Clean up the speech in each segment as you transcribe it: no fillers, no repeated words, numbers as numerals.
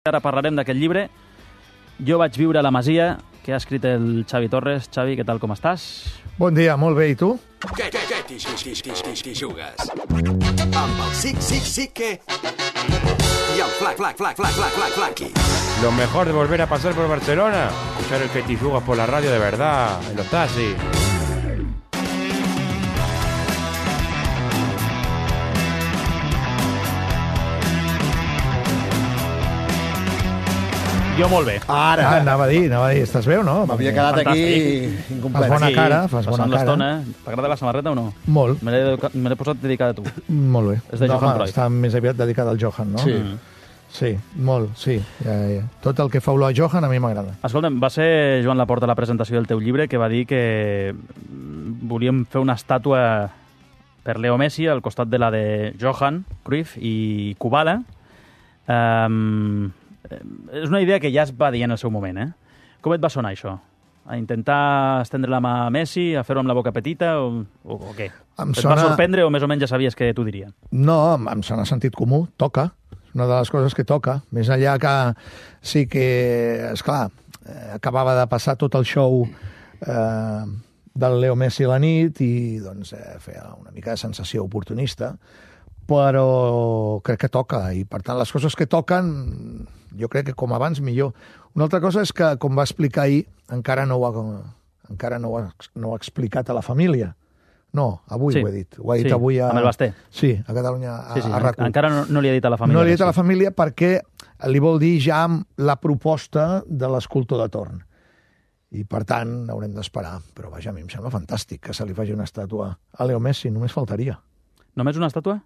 Ara parlarem d'aquest llibre. Jo vaig viure a la Masia, que ha escrit el Xavi Torres. Xavi, què tal, com estàs? Bon dia, molt bé, i tu? Què t'hi jugues? Amb el sí que... I el flac. Lo mejor de volver a pasar por Barcelona, escuchar el que te jugas por la radio de verdad, en los taxis. Jo molt bé. Ara, anava a dir, estàs bé o no? M'havia quedat aquí incomplet. Fas bona cara, fas bona passant cara. l'estona. T'agrada la samarreta o no? Molt. Me l'he posat dedicada a tu. Molt bé. És de Johan Cruyff. Està més aviat dedicat al Johan, no? Sí. Sí, molt, sí. Ja. Tot el que fa olor a Johan a mi m'agrada. Escolta'm, va ser Joan Laporta a la presentació del teu llibre que va dir que volíem fer una estàtua per Leo Messi al costat de la de Johan Cruyff i Kubala. És una idea que ja es va dir en el seu moment, eh? Com et va sonar això? A intentar estendre la mà a Messi, a fer-ho amb la boca petita o què? Et va sorprendre o més o menys ja sabies que t'ho dirien? No, em sona sentit comú, toca. És una de les coses que toca. Més enllà que sí que, esclar, acabava de passar tot el show del Leo Messi a la nit i doncs feia una mica de sensació oportunista, però crec que toca i per tant les coses que toquen jo crec que com abans millor. Una altra cosa és que, com va explicar ahir, encara no ho ha explicat a la família. No, avui sí. Ho he dit. Ho ha dit avui amb el Basté. Sí, a Catalunya, a RAC1. Encara no li ha dit a la família. No li ha dit a la família perquè li vol dir ja la proposta de l'escultor de torn. I, per tant, haurem d'esperar. Però, vaja, a mi em sembla fantàstic que se li faci una estàtua a Leo Messi, només faltaria. Només una estàtua?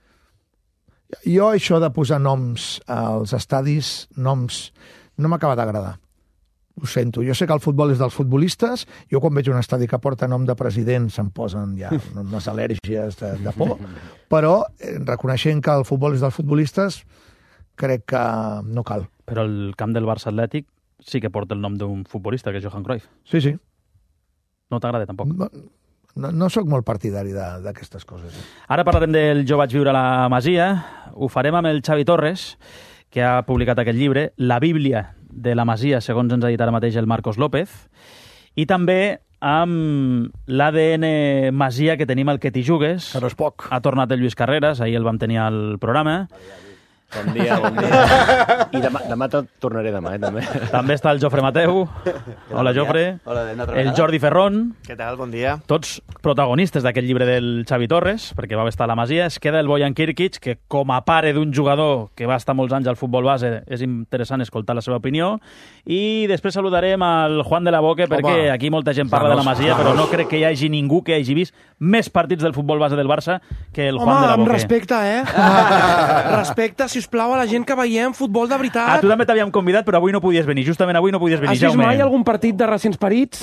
Jo això de posar noms als estadis, noms, no m'acaba d'agradar. Ho sento. Jo sé que el futbol és dels futbolistes. Jo quan veig un estadi que porta nom de president se'm posen ja unes al·lèrgies de por. Però, reconeixent que el futbol és dels futbolistes, crec que no cal. Però el camp del Barça Atlètic sí que porta el nom d'un futbolista, que és Johan Cruyff. Sí. No t'agrada, tampoc? No sóc molt partidari d'aquestes coses. Ara parlarem del Jo vaig viure a la Masia. Ho farem amb el Xavi Torres, que ha publicat aquest llibre, La Bíblia de la Masia, segons ens ha dit ara mateix el Marcos López, i també amb l'ADN Masia que tenim al Que t'hi jugues. Que no és poc. Ha tornat el Lluís Carreras, ahir el vam tenir al programa. Bon dia. I demà tornaré demà, també. També està el Jofre Mateu. Hola, Jofre. Hola, el Jordi Ferrón. Què tal? Bon dia. Tots protagonistes d'aquest llibre del Xavi Torres, perquè va estar a la Masia. Es queda el Bojan Kirkic, que com a pare d'un jugador que va estar molts anys al futbol base, és interessant escoltar la seva opinió. I després saludarem al Juan de la Boque, perquè aquí molta gent parla de la Masia, però no crec que hi hagi ningú que hagi vist més partits del futbol base del Barça que el Juan de la Boque. Home, amb respecte, respecte, sisplau, a la gent que veiem futbol de veritat. A tu també t'havíem convidat, però avui no podies venir. Justament avui no podies venir, Jaume. Has vist mai algun partit de recents parits?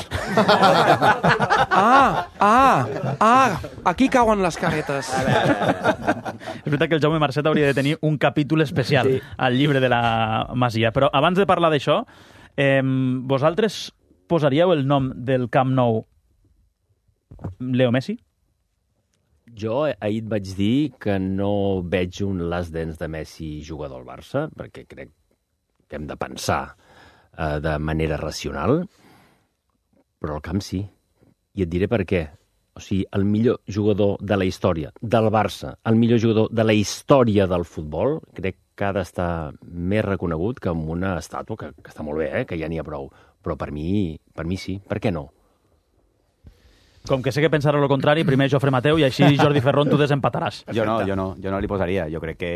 Aquí cauen les caretes. És veritat que el Jaume Marcet hauria de tenir un capítol especial al llibre de la Masia. Però abans de parlar d'això, vosaltres posaríeu el nom del Camp Nou Leo Messi? Jo ahir et vaig dir que no veig un Last Dance de Messi jugador al Barça, perquè crec que hem de pensar de manera racional, però al camp sí. I et diré per què. O sigui, el millor jugador de la història del Barça, el millor jugador de la història del futbol, crec que ha d'estar més reconegut que amb una estàtua, que està molt bé, que ja n'hi ha prou. Però per mi sí. Per què no? Com que sé que pensar el contrari, primer Jofre Mateu i així Jordi Ferrón tu desempataràs. Jo no li posaria. Jo crec que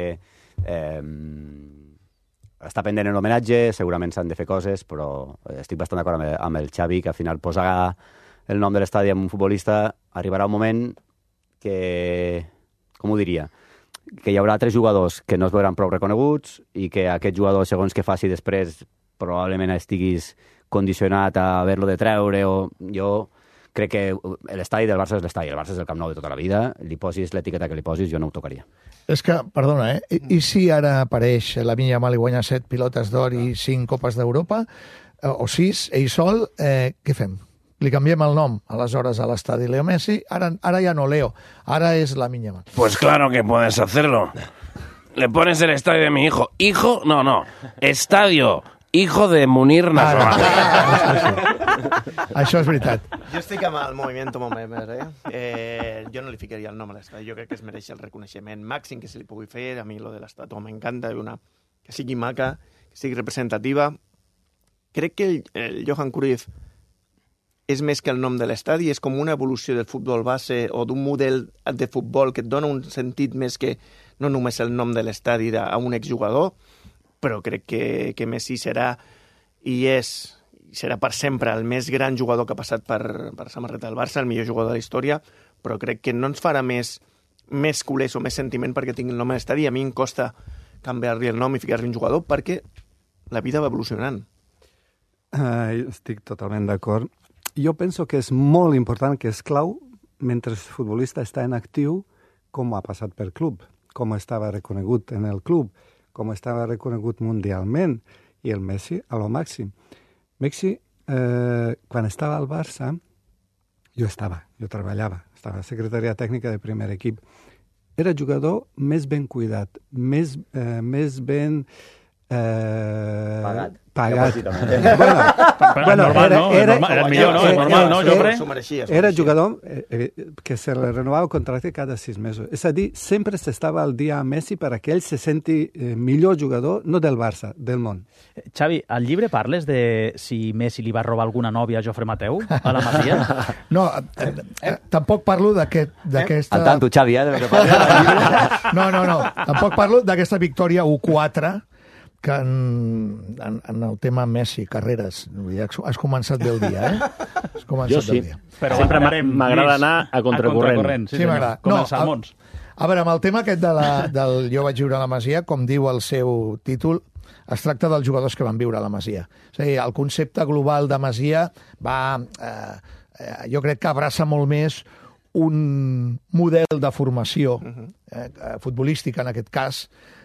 està pendent en l'homenatge, segurament s'han de fer coses, però estic bastant d'acord amb el Xavi, que al final posar el nom de l'estadi amb un futbolista arribarà un moment que, com ho diria, que hi haurà altres jugadors que no es veuran prou reconeguts i que aquest jugador, segons que faci després, probablement estiguis condicionat a haver-lo de treure o jo... Crec que l'estadi del Barça és l'estadi, el Barça és el Camp Nou de tota la vida, li posis l'etiqueta que li posis, jo no ho tocaria. És que, perdona, I si ara apareix Lamine Yamal i guanya 7 pilotes d'or i 5 copes d'Europa, o 6, ell sol, què fem? Li canviem el nom, aleshores, a l'estadi Leo Messi, ara ja no Leo, ara és Lamine Yamal. Pues claro que puedes hacerlo. le pones el estadio de mi hijo. ¿Hijo? No. Estadio. Hijo de Munir Nasrallah. Això és veritat. Jo estic amb el movimiento Momemer, jo no li ficaria el nom a l'estadi, jo crec que es mereix el reconeixement màxim que se li pugui fer. A mi lo de l'estàtua m'encanta, que sigui maca, que sigui representativa. Crec que el Johan Cruyff és més que el nom de l'estadi, és com una evolució del futbol base o d'un model de futbol que et dona un sentit més que no només el nom de l'estadi a un exjugador, però crec que Messi serà per sempre el més gran jugador que ha passat per samarreta del Barça, el millor jugador de la història, però crec que no ens farà més culers o més sentiment perquè tingui el nom a l'estadi. A mi em costa canviar-li el nom i ficar-li un jugador perquè la vida va evolucionant. Estic totalment d'acord. Jo penso que és molt important, que és clau, mentre el futbolista està en actiu, com ha passat per club, com estava reconegut en el club, com estava reconegut mundialment, i el Messi a lo màxim. Messi, quan estava al Barça, jo treballava, estava a secretaria tècnica de primer equip. Era jugador més ben cuidat, més ben... pagat. Era millor, no? És normal, no, Jofre? Era jugador que se le renovava el contracte cada 6 mesos. És a dir, sempre s'estava al dia a Messi perquè ell se senti millor jugador, no del Barça, del món. Xavi, al llibre parles de si Messi li va robar alguna nòvia a Jofre Mateu, a la Masia? No, tampoc parlo d'aquesta... Al tanto, Xavi, de lo que parla. No. Tampoc parlo d'aquesta victòria 1-4 que en el tema Messi, carreres, has començat bé el dia, Jo sí, però sempre m'agrada anar a contracorrent. Sí, m'agrada. Com els salmons. A veure, amb el tema aquest del Jo vaig viure a la Masia, com diu el seu títol, es tracta dels jugadors que van viure a la Masia. És a dir, el concepte global de Masia jo crec que abraça molt més un model de formació futbolística, en aquest cas,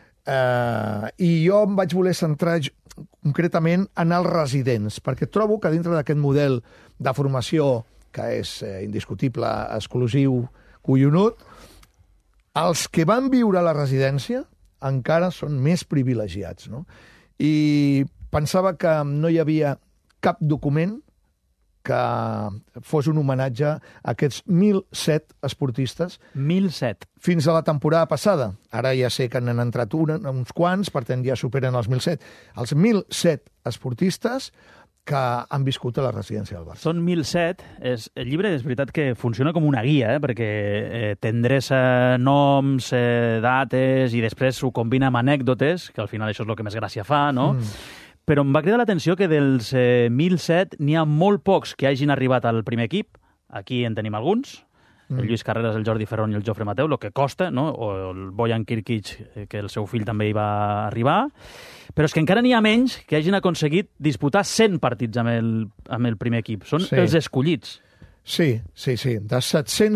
i jo em vaig voler centrar concretament en els residents, perquè trobo que dintre d'aquest model de formació, que és indiscutible, exclusiu, collonut, els que van viure a la residència encara són més privilegiats, no? I pensava que no hi havia cap document que fos un homenatge a aquests 1.007 esportistes. 1.007. Fins a la temporada passada. Ara ja sé que n'han entrat uns quants, per tant ja superen els 1.007. Els 1.007 esportistes que han viscut a la residència del Barça. Són 1.007. El llibre és veritat que funciona com una guia, perquè t'endreça noms, dates, i després ho combina amb anècdotes, que al final això és el que més gràcia fa, no? Però em va cridar l'atenció que dels 1.007 n'hi ha molt pocs que hagin arribat al primer equip. Aquí en tenim alguns. El Lluís Carreras, el Jordi Ferrón i el Jofre Mateu, el que costa, no? O el Bojan Kirkic, que el seu fill també hi va arribar. Però és que encara n'hi ha menys que hagin aconseguit disputar 100 partits amb el primer equip. Són els escollits. Sí. De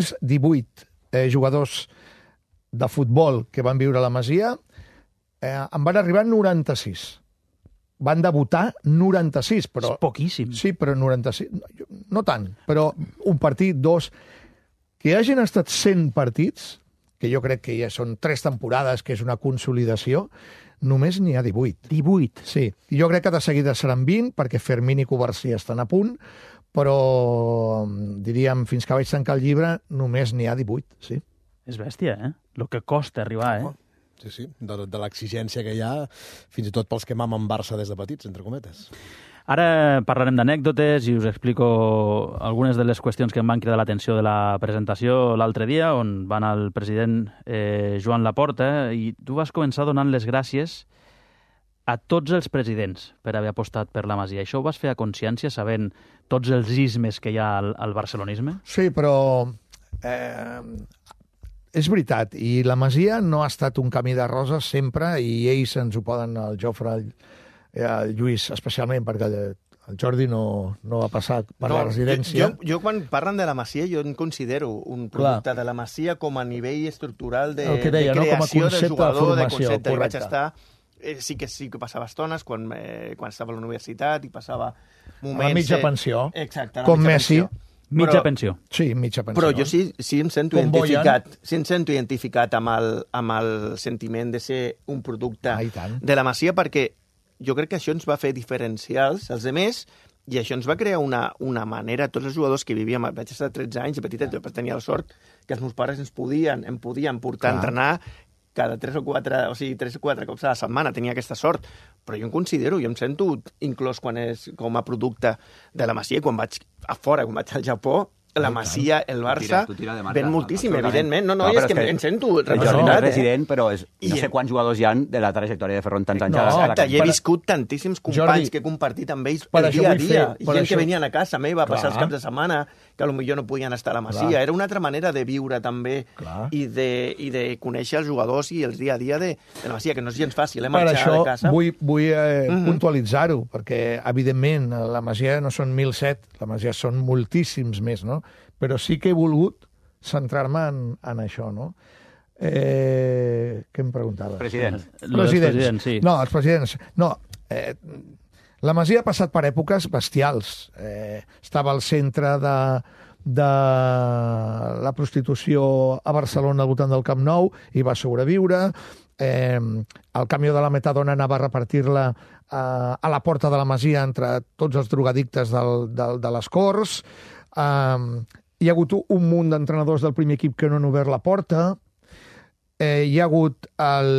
718 jugadors de futbol que van viure a la Masia, en van arribar 96. Van debutar 96, però... És poquíssim. Sí, però 96... No tant, però un partit, dos... Que hagin estat 100 partits, que jo crec que ja són 3 temporades, que és una consolidació, només n'hi ha 18. 18? Sí. Jo crec que de seguida seran 20, perquè Fermín i Covarsí estan a punt, però, diríem, fins que vaig tancar el llibre, només n'hi ha 18, sí. És bèstia, Lo que costa arribar, Sí, de l'exigència que hi ha, fins i tot pels que mamen Barça des de petits, entre cometes. Ara parlarem d'anècdotes i us explico algunes de les qüestions que em van cridar l'atenció de la presentació l'altre dia, on va anar el president Joan Laporta, i tu vas començar donant les gràcies a tots els presidents per haver apostat per la Masia. Això ho vas fer a consciència, sabent tots els ismes que hi ha al barcelonisme? Sí, però... és veritat, i la Masia no ha estat un camí de roses sempre, i ells ens ho poden, el Jofre, el Lluís especialment, perquè el Jordi no va passar per la residència. Jo quan parlen de la Masia, jo en considero un producte de la Masia com a nivell estructural de creació del jugador, de concepte. I vaig estar... Sí que passava estones quan estava a la universitat i passava moments... A la mitja pensió, exacte, com Messi. Mitja pensió. Sí, mitja pensió. Però jo sí em sento Com identificat amb el sentiment de ser un producte de la Masia, perquè jo crec que això ens va fer diferencials als altres, i això ens va crear una manera, tots els jugadors que vivíem, vaig estar 13 anys de petitet, després tenia la sort que els meus pares em podien portar a entrenar cada 3 o 4 cops a la setmana, tenia aquesta sort. Però jo em considero, jo em sento inclòs com a producte de la Masia, quan vaig a fora, quan vaig al Japó, la Masia, el Barça, ven moltíssim, evidentment. No, és que em sento representat. No és president, però no sé quants jugadors hi ha de la trajectòria de Ferron tants anys. Exacte, i he viscut tantíssims companys que he compartit amb ells el dia a dia. Gent que venien a casa meva a passar els caps de setmana, que potser no podien estar a la Masia. Era una altra manera de viure també i de conèixer els jugadors i els dia a dia de la Masia, que no és gens fàcil, marxar de casa. Per això vull puntualitzar-ho, perquè, evidentment, la Masia no són 1.007, la Masia són moltíssims més, no? Però sí que he volgut centrar-me en això, no? Què em preguntaves? Presidents. Sí. No, els presidents. No, la Masia ha passat per èpoques bestials. Estava al centre de la prostitució a Barcelona al voltant del Camp Nou i va sobreviure. El camió de la metadona anava a repartir-la a la porta de la Masia entre tots els drogadictes de les Corts. Hi ha hagut un munt d'entrenadors del primer equip que no han obert la porta. Hi ha hagut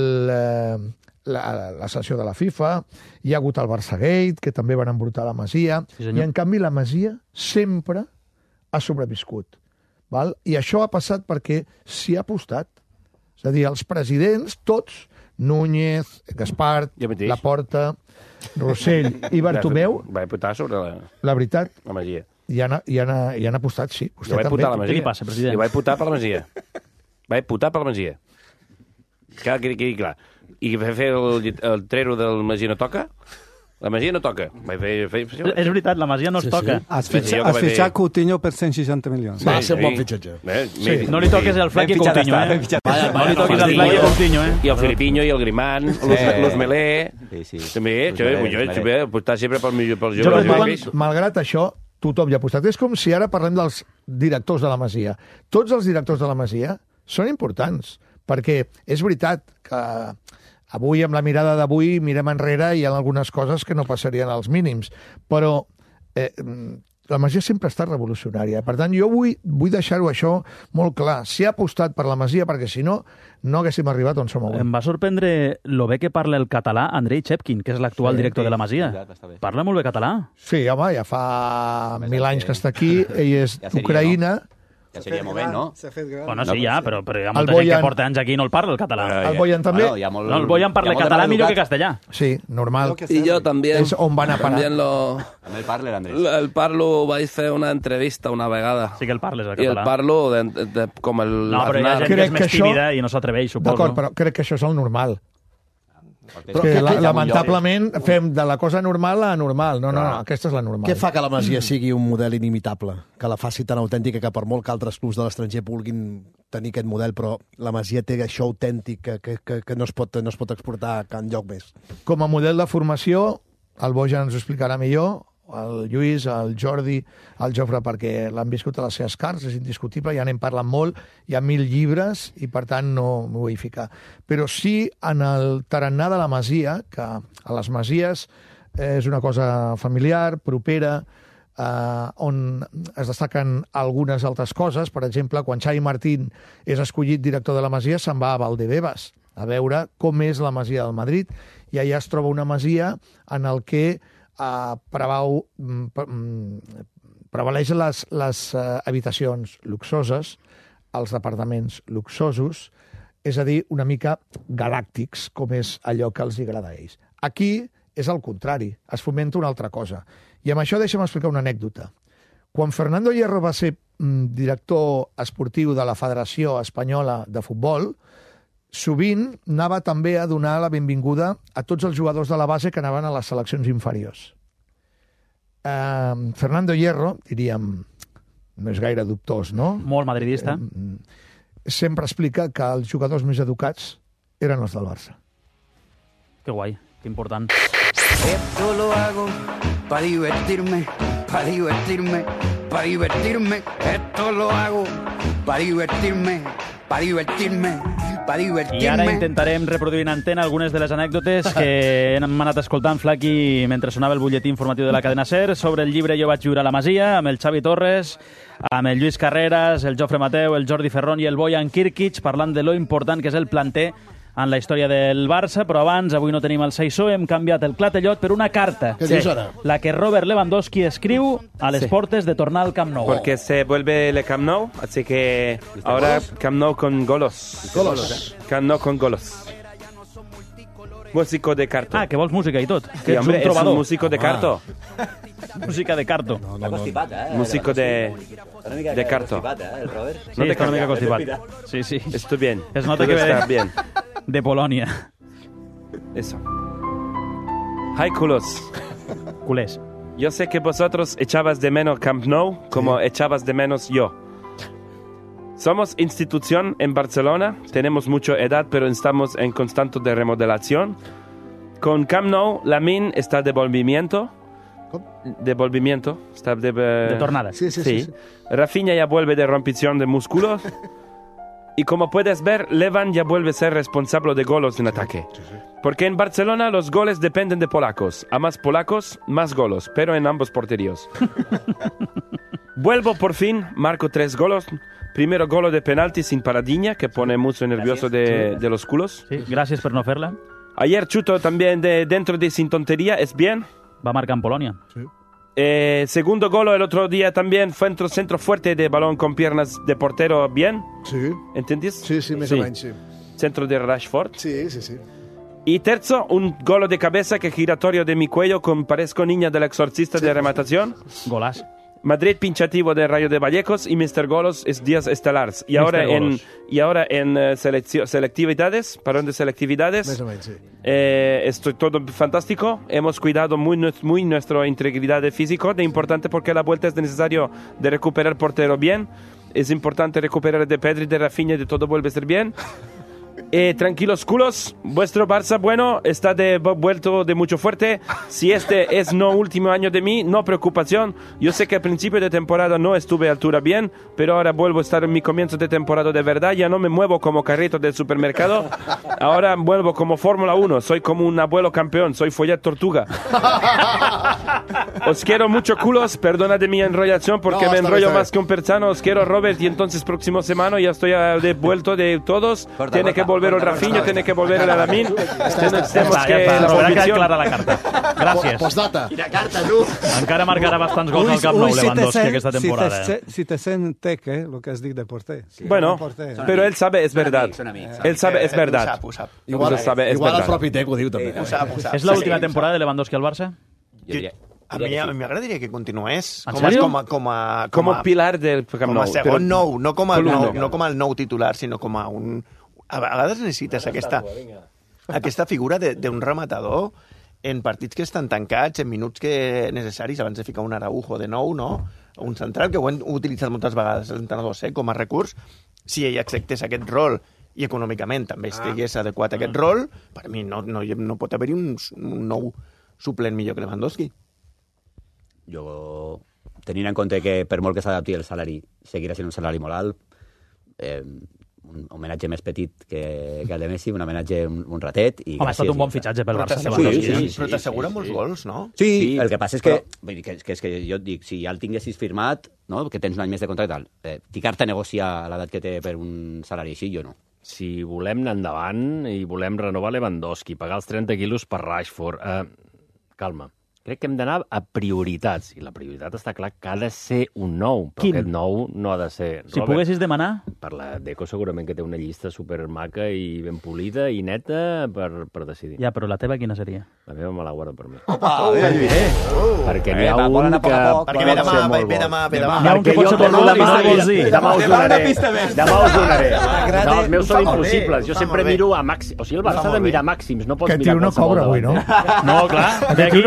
la sanció de la FIFA, hi ha hagut el Barçagate, que també van embrutar la Masia, i en canvi la Masia sempre ha sobreviscut. Val? I això ha passat perquè s'hi ha apostat. És a dir, els presidents, tots, Núñez, Gaspart, Laporta, Rossell i Bartomeu... Va apostar sobre la veritat, la Masia. Hi han apostat, sí. Jo vaig votar a la Masia. Què li passa, president? Jo vaig votar per la Masia. Vaig votar per la Masia. Que quedi clar. I fer el trero del Masia no toca? La Masia no toca. És veritat, la Masia no es toca. Has fitxat Coutinho per 160 milions. Va ser un bon fitxatge. No li toques el Fleck i Coutinho, No li toques el Fleck i Coutinho, I el Filipinho i el Grimán, los Melé... També, jo he apostat sempre pels jugadors. Malgrat això, tothom hi ha apostat. És com si ara parlem dels directors de la Masia. Tots els directors de la Masia són importants, perquè és veritat que avui, amb la mirada d'avui, mirem enrere i hi ha algunes coses que no passarien als mínims, però la Masia sempre ha estat revolucionària. Per tant, jo vull deixar-ho això molt clar. S'hi ha apostat per la Masia perquè, si no, no haguéssim arribat on som avui. Em va sorprendre lo bé que parla el català Andrei Chepkin, que és l'actual director de la Masia. Parla molt bé català. Sí, home, ja fa 1000 anys que està aquí. Ell és d'Ucraïna. Ja seria moment, no? Bueno, sí, ja, però hi ha molta gent que porta anys aquí i no el parla, el català. El Boyan també? No, el Boyan parla català millor que castellà. Sí, normal. Y yo también. És on van a parar. També el parla, Andrés. El parlo vaig fer una entrevista una vegada. Sí que el parles, el I català. el parlo com el... No, però hi ha gent que és més tímida i no s'atreveix, suposo. D'acord, però crec que això és el normal. Però que lamentablement fem de la cosa normal a anormal. No, aquesta és la normal. Què fa que la Masia sigui un model inimitable? Que la faci tan autèntica que per molt que altres clubs de l'estranger vulguin tenir aquest model, però la Masia té això autèntic que no es pot exportar a enlloc més. Com a model de formació, el Bojan ens ho explicarà millor, el Lluís, el Jordi, el Jofre, perquè l'han viscut a les seves carns, és indiscutible, ja n'hem parlat molt, hi ha 1000 llibres i per tant no m'ho vull ficar. Però sí en el tarannà de la Masia, que a les Masies és una cosa familiar, propera, on es destaquen algunes altres coses. Per exemple, quan Xavi Martín és escollit director de la Masia, se'n va a Valdebebas a veure com és la Masia del Madrid, i allà es troba una Masia en el que prevaleix les habitacions luxoses, els departaments luxosos, és a dir, una mica galàctics, com és allò que els agrada a ells. Aquí és el contrari, es fomenta una altra cosa. I amb això deixa'm explicar una anècdota. Quan Fernando Hierro va ser director esportiu de la Federació Espanyola de Futbol, sovint anava també a donar la benvinguda a tots els jugadors de la base que anaven a les seleccions inferiors. Fernando Hierro, diríem, no és gaire dubtós, no? Molt madridista. Sempre explica que els jugadors més educats eren els del Barça. Que guai, que important. Esto lo hago para divertirme, para divertirme, esto lo hago para divertirme, para divertirme, para divertirme. I ara intentarem reproduir en antena algunes de les anècdotes que hem anat escoltant, Flaqui, mentre sonava el butlletí informatiu de la cadena SER sobre el llibre Jo vaig viure a la Masia, amb el Xavi Torres, amb el Lluís Carreras, el Jofre Mateu, el Jordi Ferrón i el Bojan Kirkic, parlant de lo important que és el planter en la història del Barça, però abans, avui no tenim el Saissó, hem canviat el Clatellot per una carta. Què dius ara? La que Robert Lewandowski escriu a les portes de tornar al Camp Nou. Porque se vuelve el Camp Nou, así que ahora Camp Nou con golos. Golos. Camp Nou con golos. Músico de carto. Ah, que vols música i tot. Sí, Que ets hombre, un es un trobador. músico de carto. Música de carto. Està constipat, Músico de carto. el Robert? Sí, està una mica constipat. Sí, sí. Estoy bien. Es nota Todo que está ve bien. de Polònia. Eso. Hi, culos. Culers. Yo sé que vosotros echabas de menos Camp Nou como echabas de menos yo. Somos institución en Barcelona, tenemos mucha edad, pero estamos en constante de remodelación. Con Camp Nou, Lamine está de volvimiento. Está de tornada. Sí. Rafinha ya vuelve de rompición de músculos. Y como puedes ver, Levan ya vuelve a ser responsable de goles en ataque. Porque en Barcelona los goles dependen de polacos. A más polacos, más goles, pero en ambos porteríos. Vuelvo por fin, marco 3 goles. Primero gol de penalti sin paradiña, que pone mucho nervioso de los culos. Sí, gràcies per no fer-la. Ayer chuto también de dentro de sin tontería, es bien. Va marcar en Polònia. Sí. Segundo gol el otro día también fue centro fuerte de balón con piernas de portero, bien. Sí. ¿Entendís? Sí, més o menys, sí. Centro de Rashford. Sí. Y terzo, un gol de cabeza que giratorio de mi cuello con parezco niña del exorcista de rematación. Golàs. Madrid pinchativo de Rayo de Vallecos y Mr. Golos es Díaz Estelars. Y ahora en selectividades, parón de selectividades, Més o menys, sí. estoy todo fantástico. Hemos cuidado muy nuestra integridad física, de importante porque a la vuelta es necesario de recuperar portero bien. Es importante recuperar de Pedri, de Rafinha, de todo vuelve a ser bien. Tranquilos culos, vuestro Barça bueno está vuelto de mucho fuerte. Si este es no último año de mí, no preocupación. Yo sé que al principio de temporada no estuve a altura bien, pero ahora vuelvo a estar en mi comienzo de temporada de verdad. Ya no me muevo como carrito del supermercado. Ahora vuelvo como Fórmula 1. Soy como un abuelo campeón. Soy follet tortuga. Os quiero mucho culos. Perdona de mi enrollación porque me enrollo más que un persano. Os quiero, Robert. Y entonces próximo semana ya estoy de vuelto de todos. Tiene que volver el Rafinha, tiene que volver el Alamín. Tenemos que la Robert, clara la carta. Gràcies. Postdata. Quina carta, tu! Encara marcarà bastants gols al Camp Nou, Lewandowski, aquesta temporada. Si te sent teque, lo que has dit de porter. Bueno, pero él sabe, es verdad. Él sabe, es verdad. Ho sap. Igual el propi Tec ho diu, també. Ho sap. És l'última temporada de Lewandowski al Barça? A mi m'agradaria que continués. En sèrio? Como pilar del Camp Nou. Com a segon nou, no com el nou titular, sinó com a un... A vegades necessites aquesta figura d'un rematador en partits que estan tancats, en minuts necessaris, abans de ficar un Araujo de nou, no? Un central, que ho hem utilitzat moltes vegades els entrenadors com a recurs. Si ell acceptés aquest rol i econòmicament també estigués adequat a aquest rol, per mi no pot haver-hi un nou suplent millor que Lewandowski. Jo, tenint en compte que per molt que s'adapti el salari, seguirà sent un salari molt alt, un homenatge més petit que el de Messi, un homenatge un ratet. I home, ha estat un bon fitxatge pel Barça. Però t'assegura molts gols, no? Sí, el que passa és que, és que jo et dic, si ja el tinguessis firmat, no, que tens un any més de contracte, ficar-te a negociar a l'edat que té per un salari així, jo no. Si volem anar endavant i volem renovar Lewandowski, pagar els 30 quilos per Rashford, calma. Crec que hem d'anar a prioritats, i la prioritat està clar que ha de ser un nou, però Quin? aquest nou no ha de ser... Si poguessis demanar... Per la Deco segurament que té una llista supermaca i ben polida i neta per decidir. Ja, però la teva quina seria? La meva me la guardo per mi. Opa, perquè n'hi ha un que... Perquè ve demà. Hi ha un que pot ser molt bo i no el vols dir. Demà us donaré. Els meus són impossibles. Jo sempre miro a màxims. O sigui, el Barça ha de mirar màxims, no pots mirar qualsevol. Que tio no cobra avui, no? No, clar. D'aquí no es mulla,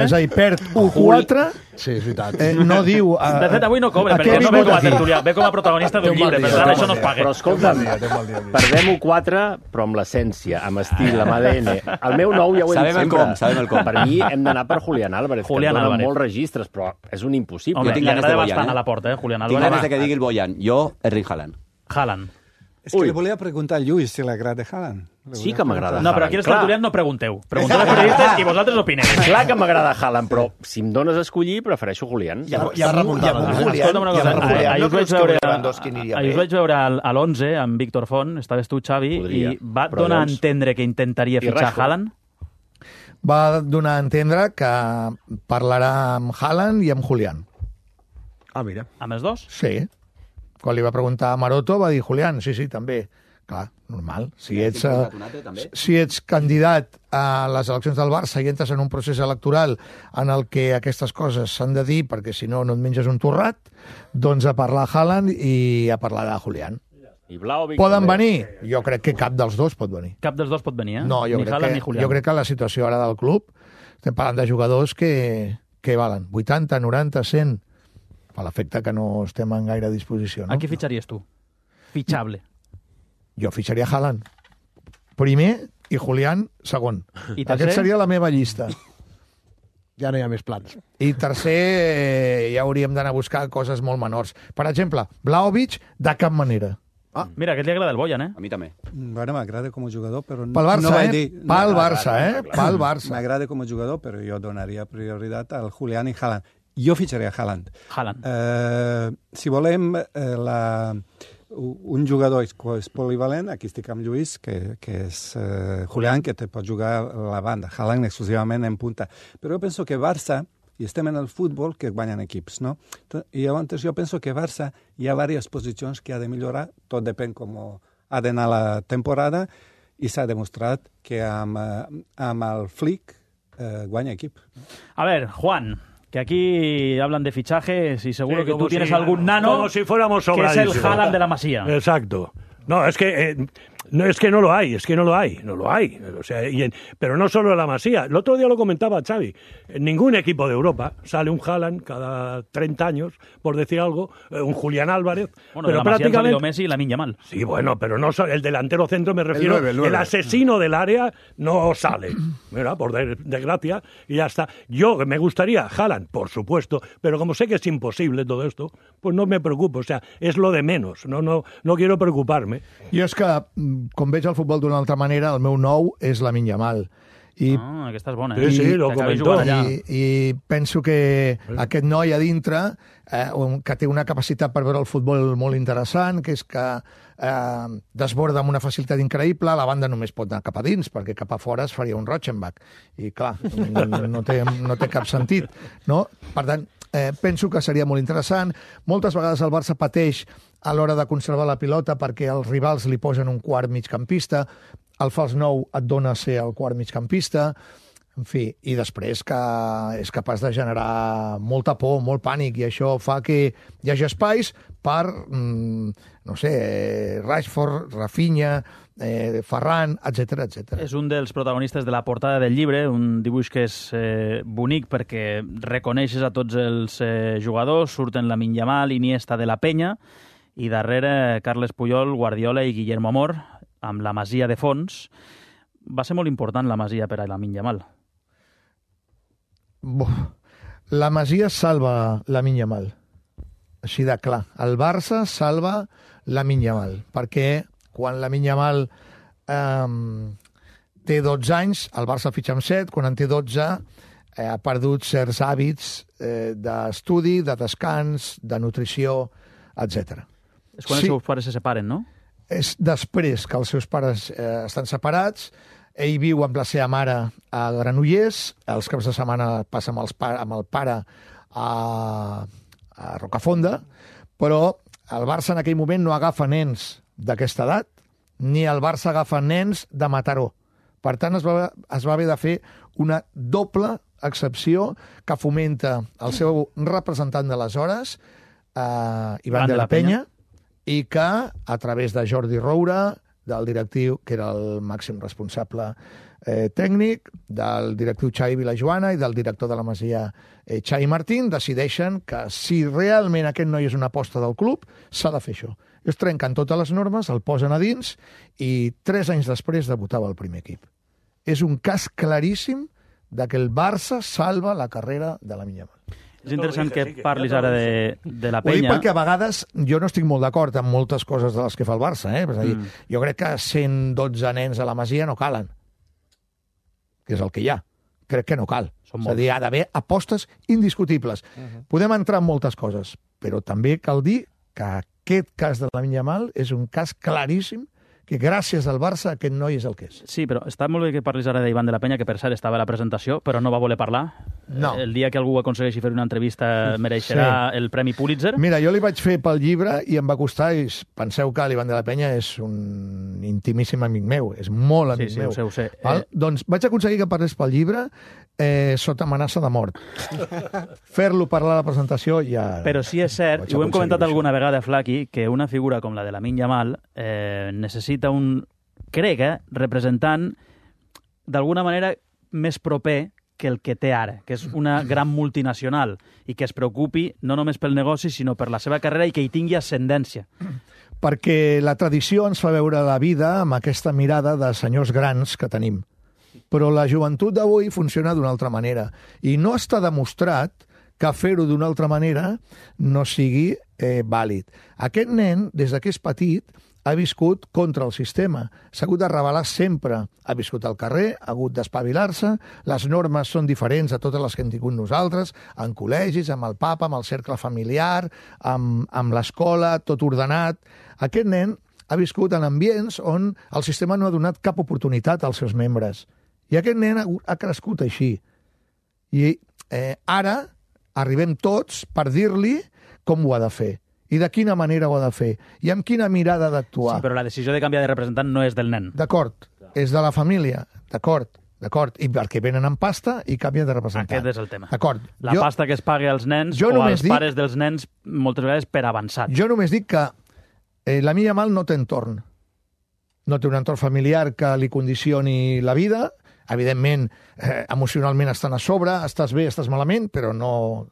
És a dir, perd 1-4. Sí, és veritat. No diu... De fet, avui no cobra, perquè no ve com a tertulià, ve com a protagonista d'un llibre, per tant, això no es paga. Però escolta'm, perdem 1-4, però amb l'essència, amb estil, amb ADN. El meu nou ja ho he dit sempre. Sabem el com. Per mi hem d'anar per Julián Álvarez, que em dona molts registres, però és un impossible. Home, li agrada bastant a la porta, Julián Tinc Álvarez. ganes de que digui el Boyan. Jo, Erling Haaland. Haaland. És que li volia preguntar a Lluís si li agrada Haaland. Sí que m'agrada No, però aquí els tertulians no pregunteu. Pregunteu als periodistes i vosaltres opineu. Clar que m'agrada Haaland, però si em dones a escollir, prefereixo Julián. Ja remuntada. Escolta'm una cosa. Ahir us vaig veure veure a l'11 amb Víctor Font, estaves tu, Xavi, i va donar a entendre que intentaria fitxar Haaland? Va donar a entendre que parlarà amb Haaland i amb Julián. Ah, mira. Amb els dos? Sí. Quan li va preguntar a Maroto, va dir Julián, sí, també. Clar, normal. Si ets candidat a les eleccions del Barça i entres en un procés electoral en el que aquestes coses s'han de dir, perquè si no, no et menges un torrat, doncs a parlar a Haaland i a parlar de Julián. Poden venir? Jo crec que cap dels dos pot venir. Cap dels dos pot venir, eh? No, jo crec que la situació ara del club, estem parlant de jugadors que valen 80, 90, 100... Per l'efecte que no estem en gaire disposició, no? A qui fitxaries tu? Fitxable. Jo fitxaria Haaland primer i Julián segon. I tercer? Aquest seria la meva llista. Ja no hi ha més plans. I tercer, ja hauríem d'anar a buscar coses molt menors. Per exemple, Vlahovic, de cap manera. Ah, mira, aquest li agrada el Boyan, A mi també. Bueno, m'agrada com a jugador, però Pel Barça, no vaig dir... Pel Barça, Pel Barça. M'agrada com a jugador, però jo donaria prioritat al Julián i Haaland. Jo fitxaria Haaland. Si volem un jugador que és polivalent, aquí estic amb Lluís, que és Julián, que te pot jugar a la banda. Haaland exclusivament en punta. Però jo penso que Barça, i estem en el futbol, que guanyen equips, no? I llavors jo penso que Barça hi ha diverses posicions que ha de millorar, tot depèn com ha d'anar la temporada, i s'ha demostrat que amb el Flick guanya equip. A ver, Juan, que aquí hablan de fichajes y seguro que tú tienes algún nano como si fuéramos que es el Haaland de la Masía. Exacto. No, es que no lo hay, no lo hay. O sea, pero no solo en la Masía. El otro día lo comentaba Xavi. En ningún equipo de Europa sale un Haaland cada 30 años, por decir algo, un Julián Álvarez. Bueno, pero de la Masía prácticamente... han salido Messi y Lamine Yamal. Sí, bueno, pero no el delantero centro, me refiero, el asesino del área no sale. Mira, por desgracia, y ya está. Yo me gustaría Haaland, por supuesto, pero como sé que es imposible todo esto, pues no me preocupo. O sea, es lo de menos. No quiero preocuparme. Jo és que, com veig el futbol d'una altra manera, el meu nou és Lamine Yamal. Aquesta és bona. Sí, lo comentó. I penso que aquest noi a dintre, que té una capacitat per veure el futbol molt interessant, que és que desborda amb una facilitat increïble, la banda només pot anar cap a dins, perquè cap a fora es faria un Rochenbach. I clar, no té cap sentit, no? Per tant, penso que seria molt interessant. Moltes vegades el Barça pateix a l'hora de conservar la pilota perquè els rivals li posen un quart migcampista, el fals nou et dona a ser el quart migcampista, en fi, i després que és capaç de generar molta por, molt pànic, i això fa que hi hagi espais per, no sé, Rashford, Rafinha, Ferran, etc etc. És un dels protagonistes de la portada del llibre, un dibuix que és bonic perquè reconeixes a tots els jugadors, surten Lamine Yamal, Iniesta de la Penya, i darrere Carles Puyol, Guardiola i Guillermo Amor, amb la Masia de fons. Va ser molt important la Masia per a Lamine Yamal. La Masia salva Lamine Yamal. Així de clar. El Barça salva Lamine Yamal, perquè quan Lamine Yamal té 12 anys, el Barça fitxa amb 7, quan en té 12 ha perdut certs hàbits d'estudi, de descans, de nutrició, etc. És quan els seus pares se separen, no? És després que els seus pares estan separats. Ell viu amb la seva mare a Granollers, els caps de setmana passa amb el pare a Rocafonda, però el Barça en aquell moment no agafa nens d'aquesta edat, ni el Barça agafa nens de Mataró. Per tant, es va haver de fer una doble excepció que fomenta el seu representant d'aleshores, Ivan de la Penya, i que, a través de Jordi Roura, del directiu, que era el màxim responsable tècnic, del directiu Xavi Vilajoana i del director de la Masia, Xavi Martín, decideixen que si realment aquest noi és una aposta del club, s'ha de fer això. Ells trenquen totes les normes, el posen a dins i 3 anys després debutava el primer equip. És un cas claríssim de que el Barça salva la carrera de Lamine Yamal. És interessant que parlis ara de la Ho dic penya. perquè a vegades jo no estic molt d'acord amb moltes coses de les que fa el Barça. És a dir, jo crec que 112 nens a la Masia no calen, que és el que hi ha. Crec que no cal. És a dir, ha d'haver apostes indiscutibles. Podem entrar en moltes coses, però també cal dir que aquest cas de Lamine Yamal és un cas claríssim que gràcies al Barça aquest noi és el que és. Sí, però està molt bé que parlis ara d'Ivan de la Penya, que per cert estava a la presentació, però no va voler parlar. No. El dia que algú aconsegueixi fer una entrevista mereixerà el Premi Pulitzer. Mira, jo li vaig fer pel llibre i em va costar, i penseu que l'Ivan de la Penya és un intimíssim amic meu, és molt amic meu. Sí, ho sé. Doncs vaig aconseguir que parlés pel llibre sota amenaça de mort. Fer-lo parlar a la presentació ja... Però sí és cert, i ho hem comentat alguna vegada, Flaqui, que una figura com la de Lamine Yamal necessita un, crec, representant d'alguna manera més proper que el que té ara, que és una gran multinacional i que es preocupi no només pel negoci, sinó per la seva carrera i que hi tingui ascendència. Perquè la tradició ens fa veure la vida amb aquesta mirada de senyors grans que tenim. Però la joventut d'avui funciona d'una altra manera. I no està demostrat que fer-ho d'una altra manera no sigui vàlid. Aquest nen, des que és petit, ha viscut contra el sistema. S'ha hagut de rebel·lar sempre. Ha viscut al carrer, ha hagut d'espavilar-se, les normes són diferents a totes les que hem tingut nosaltres, en col·legis, amb el papa, amb el cercle familiar, amb l'escola, tot ordenat. Aquest nen ha viscut en ambients on el sistema no ha donat cap oportunitat als seus membres. I aquest nen ha crescut així. I ara arribem tots per dir-li com ho ha de fer i de quina manera ho ha de fer i amb quina mirada d'actuar. Sí, però la decisió de canviar de representant no és del nen. D'acord, és de la família, d'acord, i perquè venen amb pasta i canvien de representant. Aquest és el tema. D'acord. La pasta que es paga als nens o als pares dels nens moltes vegades per avançat. Jo només dic que Lamine Yamal no té entorn. No té un entorn familiar que li condicioni la vida. Evidentment, emocionalment estan a sobre, estàs bé, estàs malament, però no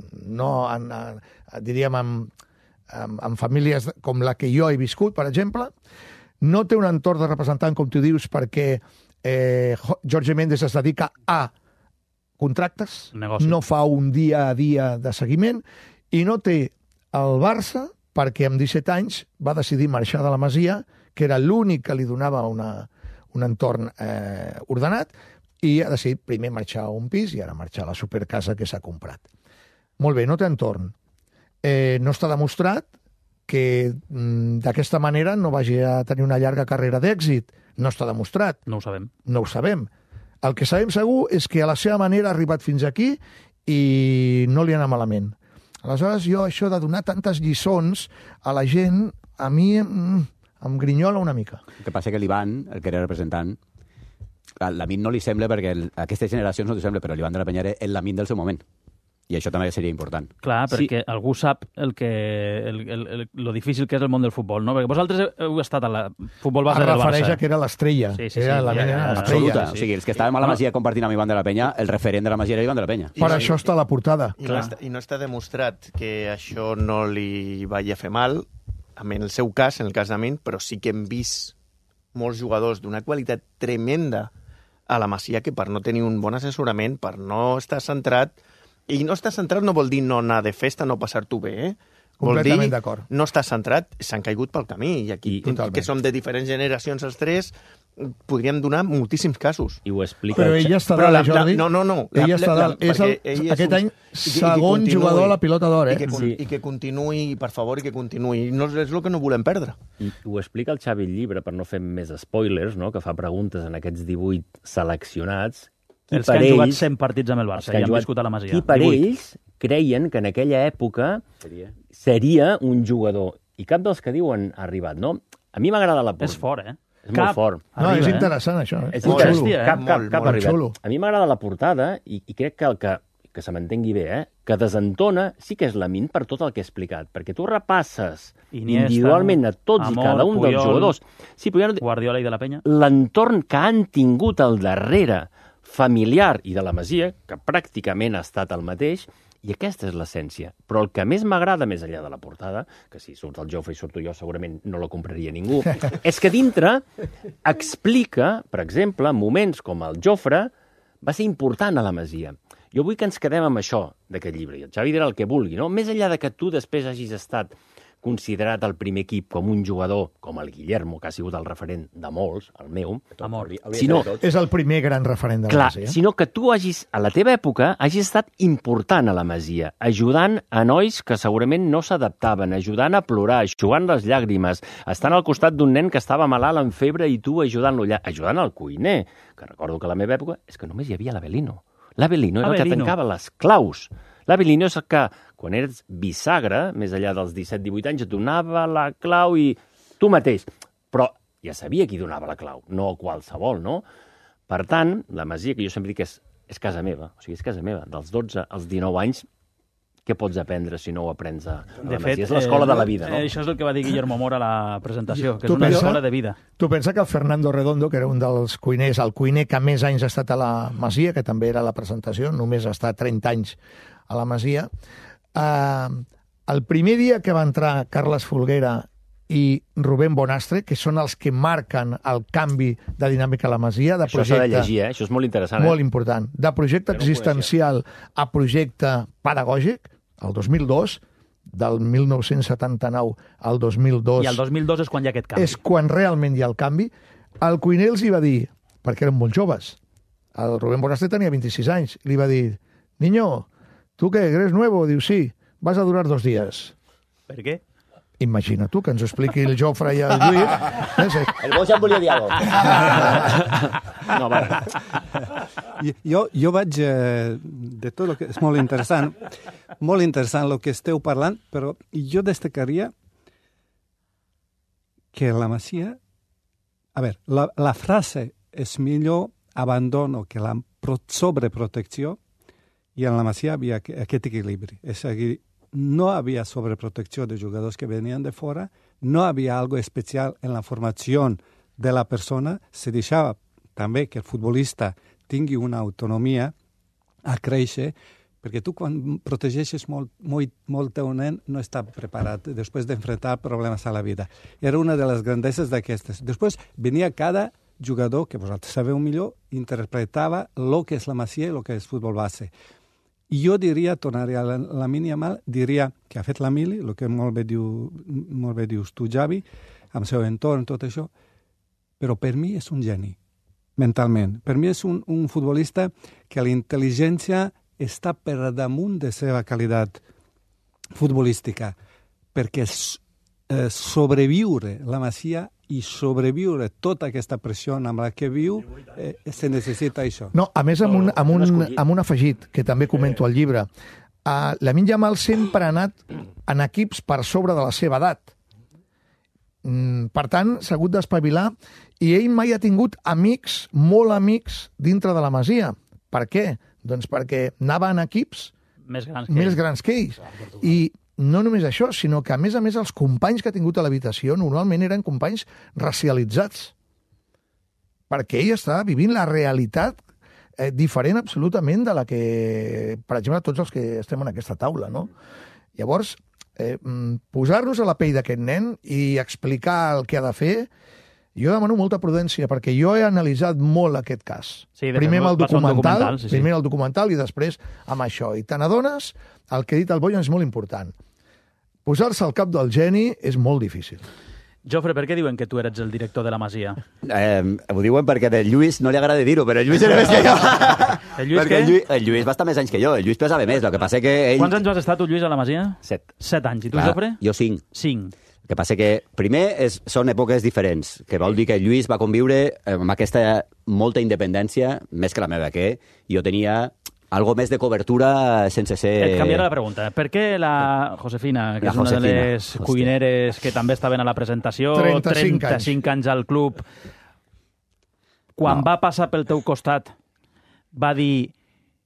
diríem, en famílies com la que jo he viscut, per exemple. No té un entorn de representant, com tu dius, perquè Jorge Méndez es dedica a contractes, no fa un dia a dia de seguiment, i no té el Barça perquè amb 17 anys va decidir marxar de la Masia, que era l'únic que li donava un entorn ordenat, i ha decidit primer marxar a un pis i ara marxar a la supercasa que s'ha comprat. Molt bé, no té entorn. No està demostrat que d'aquesta manera no vagi a tenir una llarga carrera d'èxit. No està demostrat. No ho sabem. No ho sabem. El que sabem segur és que a la seva manera ha arribat fins aquí i no li ha anat malament. Aleshores, jo això de donar tantes lliçons a la gent, a mi em grinyola una mica. El que passa que l'Ivan, el que era representant, l'Amin no li sembla, perquè aquestes generacions no li sembla, però l'Ivan de la Penya era l'Amin del seu moment. I això també seria important. Clar, perquè algú sap lo difícil que és el món del futbol, no? Perquè vosaltres heu estat a la futbol base del Barça. Es refereix a que era l'estrella. Sí. Era l'estrella. Absoluta. O sigui, els que estàvem a la Masia compartint amb Ivan de la Penya, el referent de la Masia era Ivan de la Penya. Per això està a la portada. I no està demostrat que això no li vagi a fer mal, en el seu cas, en el cas d'Amin, però sí que hem vist molts jugadors d'una qualitat tremenda a la Masia que per no tenir un bon assessorament, per no estar centrat. I no estar centrat no vol dir no anar de festa, no passar-t'ho bé, Vol dir, no està centrat, s'han caigut pel camí. I aquí, que som de diferents generacions els tres, podríem donar moltíssims casos. I ho explica... Però ella està dalt, Jordi. No. Ella està dalt. És aquest any segon jugador a la pilota d'or, I que continuï, per favor, i que continuï. No és el que no volem perdre. I ho explica el Xavi al llibre, per no fer més spoilers, no? Que fa preguntes en aquests 18 seleccionats. Els que han jugat 100 partits amb el Barça i han viscut a la Masia. I per ells creien que en aquella època seria un jugador. I cap dels que diuen ha arribat, no? A mi m'agrada la portada. És fort, És molt fort. No, és interessant, això. És interessant. Cap ha arribat. A mi m'agrada la portada i crec que el que se m'entengui bé, que desentona sí que és Lamine per tot el que he explicat, perquè tu repasses Iniesta, individualment a tots Amor, i cada un dels Puyol, jugadors. Sí, Guardiola i de la Penya. L'entorn que han tingut al darrere, familiar i de la Masia, que pràcticament ha estat el mateix, i aquesta és l'essència. Però el que més m'agrada, més enllà de la portada, que si surt el Jofre i surto jo segurament no la compraria ningú, és que dintre explica, per exemple, moments com el Jofre va ser important a la Masia. Jo vull que ens quedem amb això d'aquest llibre, i el Xavi dirà el que vulgui, no? Més enllà de que tu després hagis estat considerat el primer equip com un jugador, com el Guillermo, que ha sigut el referent de molts, el meu. Amor. Sinó, és el primer gran referent de la Masia. Sinó que tu hagis, a la teva època, hagis estat important a la Masia, ajudant a nois que segurament no s'adaptaven, ajudant a plorar, jugant les llàgrimes, estant al costat d'un nen que estava malalt amb febre i tu ajudant-lo allà, ajudant al cuiner, que recordo que a la meva època és que només hi havia l'Avelino. L'Avelino era el que tancava les claus. L'Avelino és el que, quan eres bisagra, més enllà dels 17-18 anys, et donava la clau i tu mateix. Però ja sabia qui donava la clau, no qualsevol, no? Per tant, la Masia, que jo sempre dic que és casa meva, o sigui, és casa meva. Dels 12 als 19 anys, què pots aprendre si no ho aprens a la Masia? És l'escola de la vida, no? Això és el que va dir Guillermo Mora a la presentació, que és una escola de vida. Tu pensa que el Fernando Redondo, que era un dels cuiners, el cuiner que més anys ha estat a la Masia, que també era a la presentació, només ha estat 30 anys a la Masia, el primer dia que va entrar Carles Folguera i Rubén Bonastre, que són els que marquen el canvi de dinàmica a la Masia, de projecte... Això s'ha de llegir, això és molt interessant. Molt important. De projecte existencial a projecte pedagògic, el 2002, del 1979 al 2002... I el 2002 és quan hi ha aquest canvi. És quan realment hi ha el canvi. El cuiner els hi va dir, perquè eren molt joves, el Rubén Bonastre tenia 26 anys, li va dir, niño, ¿tú qué? ¿Eres nuevo? Diu, sí, vas a durar 2 días. Per què? Imagina tu, que ens ho expliqui el Jofre i el Lluís. El Boix em volia dir alguna cosa. No, va. Jo vaig... de tot el que... És molt interessant el que esteu parlant, però jo destacaria que la Masia... A veure, la frase és millor abandono que la sobreprotecció, i en la Masia havia aquest equilibri. És a dir, no havia sobreprotecció de jugadors que venien de fora, no havia algo especial en la formació de la persona, se deixava també que el futbolista tingui una autonomia a créixer, perquè tu quan protegeixes molt teu nen no està preparat després d'enfrontar problemes a la vida. Era una de les grandeses d'aquestes. Després venia cada jugador, que vosaltres sabeu millor, interpretava el que és la Masia i el que és futbol base. I jo diria, tornaré a la Yamal, diria que ha fet la Mili, el que molt bé dius tu, Javi, amb el seu entorn, tot això, però per mi és un geni, mentalment. Per mi és un futbolista que la intel·ligència està per damunt de seva qualitat futbolística, perquè sobreviure la Masia i sobreviure tota aquesta pressió amb la que viu, se necessita això. No, a més, amb un afegit, que també comento al llibre. Lamine Yamal sempre ha anat en equips per sobre de la seva edat. Per tant, s'ha hagut d'espavilar i ell mai ha tingut amics, molt amics, dintre de la Masia. Per què? Doncs perquè anava en equips més grans que ells. I no només això, sinó que, a més, els companys que ha tingut a l'habitació normalment eren companys racialitzats. Perquè ell està vivint la realitat diferent absolutament de la que, per exemple, tots els que estem en aquesta taula, no? Llavors, posar-nos a la pell d'aquest nen i explicar el que ha de fer, jo demano molta prudència, perquè jo he analitzat molt aquest cas. Sí, primer amb el documental, sí. Primer el documental i després amb això. I te n'adones, el que ha dit el Boyan és molt important. Posar-se al cap del geni és molt difícil. Jofre, per què diuen que tu eres el director de la Masia? Ho diuen perquè el Lluís no li agrada dir-ho, però el Lluís era més que jo. El Lluís què? El Lluís va estar més anys que jo, el Lluís pesava més, el que passa que ell... Quants anys has estat tu, Lluís, a la Masia? 7. 7 anys. I tu, Clar, Jofre? Jo 5. 5. El que passa que, primer, són èpoques diferents, que vol dir que el Lluís va conviure amb aquesta molta independència, més que la meva, que jo tenia algo més de cobertura sense ser... Et canviaré la pregunta. Per què la Josefina, que és una de les cuineres que també estaven a la presentació, 35 anys al club, quan va passar pel teu costat, va dir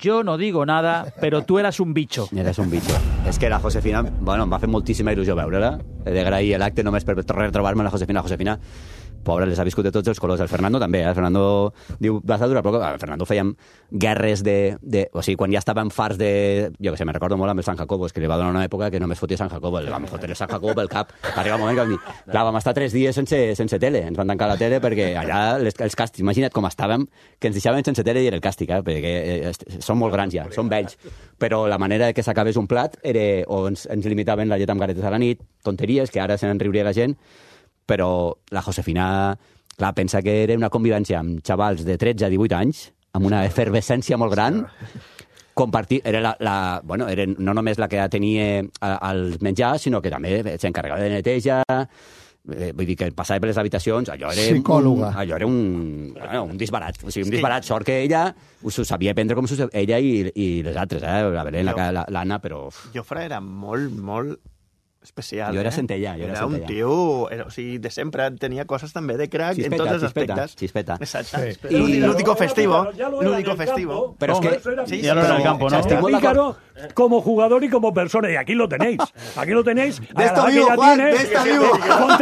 yo no digo nada, pero tú eras un bicho. Eres un bicho. És que la Josefina, bueno, em va fer moltíssima il·lusió veure-la. He d'agrair l'acte només per retrobar-me la Josefina. La Josefina, pobra, les ha viscut de tots els colors. El Fernando també, El Fernando diu, vas a durar, però el Fernando fèiem guerres o sigui, quan ja estàvem farts de... Jo què sé, me recordo molt amb el San Jacobo, és que li va donar una època que només fotia San Jacobo. El vam fotre el San Jacobo pel cap. Arriba el moment que clar, vam estar 3 dies sense tele. Ens van tancar la tele perquè allà els càstigs, imagina't com estàvem, que ens deixaven sense tele i era el càstig, perquè som molt grans ja, som vells. Però la manera que s'acabés un plat era o ens limitaven la llet amb garetes a la nit, tonteries, que ara se n'enriuria la gent, però la Josefina, clar, pensa que era una convivència amb xavals de 13 a 18 anys, amb una efervescència molt gran, compartir, era era no només la que tenia als menjars, sinó que també s'encarregava de neteja, vull dir que passava per les habitacions, allò era un disbarat, o sigui, un disbarat, sort que ella s'ho sabia prendre com ella i les altres, la Belén, l'Anna, però... Jofre era molt especial. Jo era centella. Era un tio, o sigui, de sempre tenia coses també de crack en tots els aspectes. Chispeta. Exacte. L'único festivo. Pero es que... Sí, ya lo era el campo, ¿no? Pícaro como jugador y como persona. Y aquí lo tenéis. Aquí lo tenéis. De esto vivo, Juan, de esto vivo. Con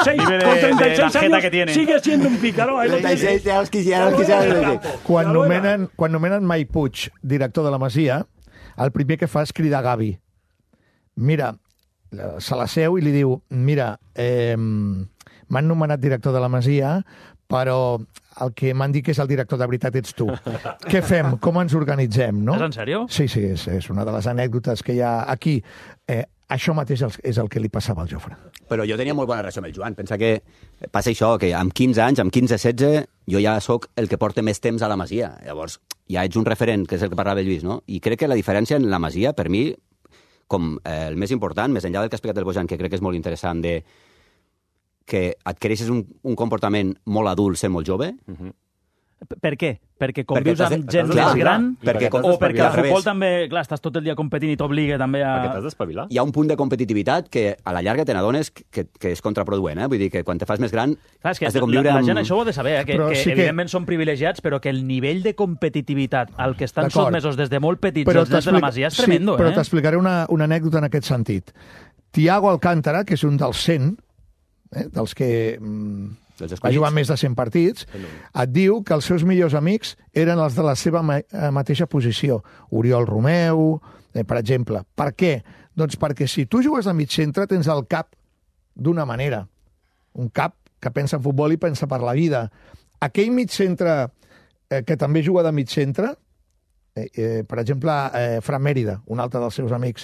36 años que tiene. sigue siendo un pícaro. Ahí lo tenéis. Quan nomenen Mai Puig director de la Masia, el primer que fa és cridar Gavi. Mira, se la seu i li diu, mira, m'han nomenat director de la Masia, però el que m'han dit que és el director de veritat ets tu. Què fem? Com ens organitzem? No? És en sèrio? Sí, és una de les anècdotes que hi ha aquí. Això mateix és el que li passava al Jofre. Però jo tenia molt bona relació amb el Joan. Pensa que passa això, que amb 15 anys, amb 15-16, jo ja sóc el que porta més temps a la Masia. Llavors, ja ets un referent, que és el que parlava Lluís, no? I crec que la diferència en la Masia, per mi, com el més important, més enllà del que ha explicat el Bojan, que crec que és molt interessant, que adquireixes un comportament molt adult sent molt jove. Per què? Perquè convius amb gent més gran? O perquè el futbol també, clar, estàs tot el dia competint i t'obliga també a... Perquè t'has d'espavilar. Hi ha un punt de competitivitat que a la llarga te n'adones que és contraproduent, Vull dir que quan te fas més gran has de conviure amb... La gent això ho ha de saber, que evidentment són privilegiats, però que el nivell de competitivitat al que estan sotmesos des de molt petits els nens de la Masia és tremendo, però t'explicaré una anècdota en aquest sentit. Tiago Alcántara, que és un dels 100, dels que... va jugar més de 100 partits, et diu que els seus millors amics eren els de la seva mateixa posició. Oriol Romeu, per exemple. Per què? Doncs perquè si tu jugues a mig centre tens el cap d'una manera. Un cap que pensa en futbol i pensa per la vida. Aquell mig centre que també juga de mig centre, per exemple, Fran Mèrida, un altre dels seus amics,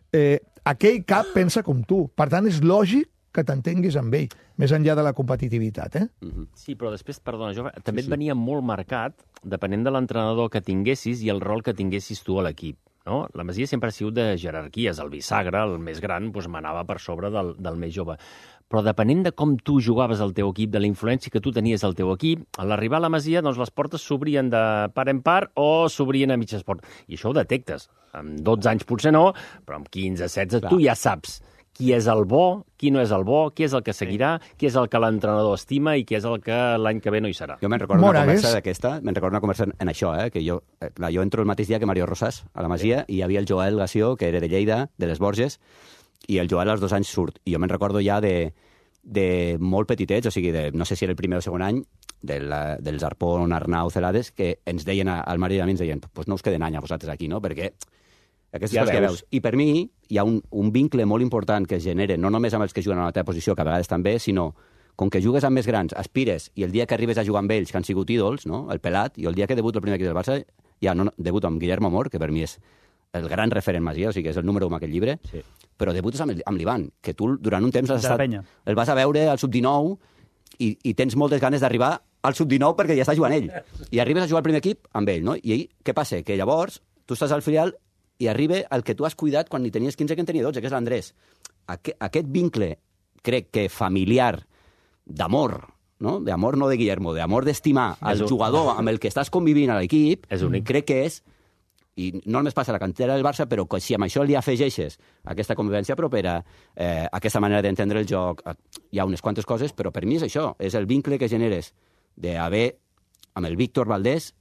aquell cap pensa com tu. Per tant, és lògic que t'entenguis amb ell, més enllà de la competitivitat, Sí, però després, perdona, també et venia molt marcat, depenent de l'entrenador que tinguessis i el rol que tinguessis tu a l'equip. No? La Masia sempre ha sigut de jerarquies. El bisagra, el més gran, manava per sobre del més jove. Però depenent de com tu jugaves al teu equip, de la influència que tu tenies al teu equip, a l'arribar a la Masia, doncs les portes s'obrien de part en part o s'obrien a mitges portes. I això ho detectes. Amb 12 anys potser no, però amb 15, 16, tu ja saps qui és el bo, qui no és el bo, qui és el que seguirà, qui és el que l'entrenador estima i qui és el que l'any que ve no hi serà. Jo me'n recordo una conversa d'aquesta, en això, que jo entro el mateix dia que Mario Rosas a la Masia i hi havia el Joel Gació, que era de Lleida, de les Borges, i el Joel als 2 anys surt. I jo me'n recordo ja de molt petitets, o sigui, no sé si era el primer o segon any, dels Arpon, Arnau, Celades, que ens deien al Mario i a mi, ens deien, pues no us queden any a vosaltres aquí, no? Perquè aquestes coses que veus. I per mi hi ha un vincle molt important que es genera, no només amb els que juguen a la teva posició, que a vegades també, sinó com que jugues amb més grans, aspires, i el dia que arribes a jugar amb ells, que han sigut ídols, no? El Pelat, i el dia que debuto el primer equip del Barça, ja no debuto amb Guillermo Amor, que per mi és el gran referent Masia, o sigui, és el número 1 en aquest llibre, però debutes amb l'Ivan, que tu durant un temps el vas a veure al sub-19 i tens moltes ganes d'arribar al sub-19 perquè ja està jugant ell. I arribes a jugar al primer equip amb ell, no? I què passa? Que llavors tu estàs al filial i arriba el que tu has cuidat quan ni tenies 15 que en tenia 12, que és l'Andrés. Aquest vincle, crec que familiar, d'amor, no? D'amor no de Guillermo, d'amor d'estimar al jugador amb el que estàs convivint a l'equip, crec que és, i no només passa a la cantera del Barça, però si amb això li afegeixes aquesta convivència propera, aquesta manera d'entendre el joc, hi ha unes quantes coses, però per mi és això, és el vincle que generes d'haver, amb el Víctor Valdés,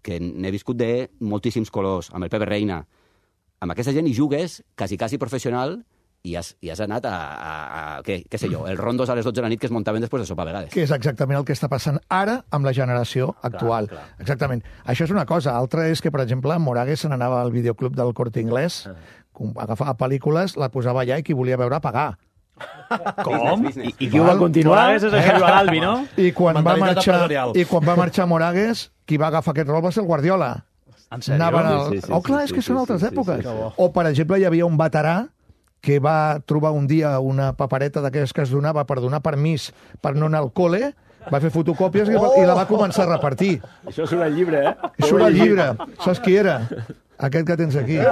que n'he viscut de moltíssims colors, amb el Pepe Reina. Amb aquesta gent hi jugues quasi professional i has anat a què sé jo, els rondos a les 12 de la nit que es muntaven després de sopar a vegades. Que és exactament el que està passant ara amb la generació actual. Clar. Exactament. Això és una cosa. Altra és que, per exemple, Moragues se n'anava al videoclub del Corte Inglés, agafava pel·lícules, la posava allà i qui volia veure pagar. Com? Business. I qui ho va continuar? Moragues és el que diu l'Albi, no? I quan va marxar Moragues, qui va agafar aquest rol va ser el Guardiola. En sèrio? Clar, és que són altres èpoques. O, per exemple, hi havia un veterà que va trobar un dia una papereta d'aquelles que es donava per donar permís per no anar al col·le, va fer fotocòpies i la va començar a repartir. Això surt al llibre, Surt al llibre. Saps qui era? Aquest que tens aquí.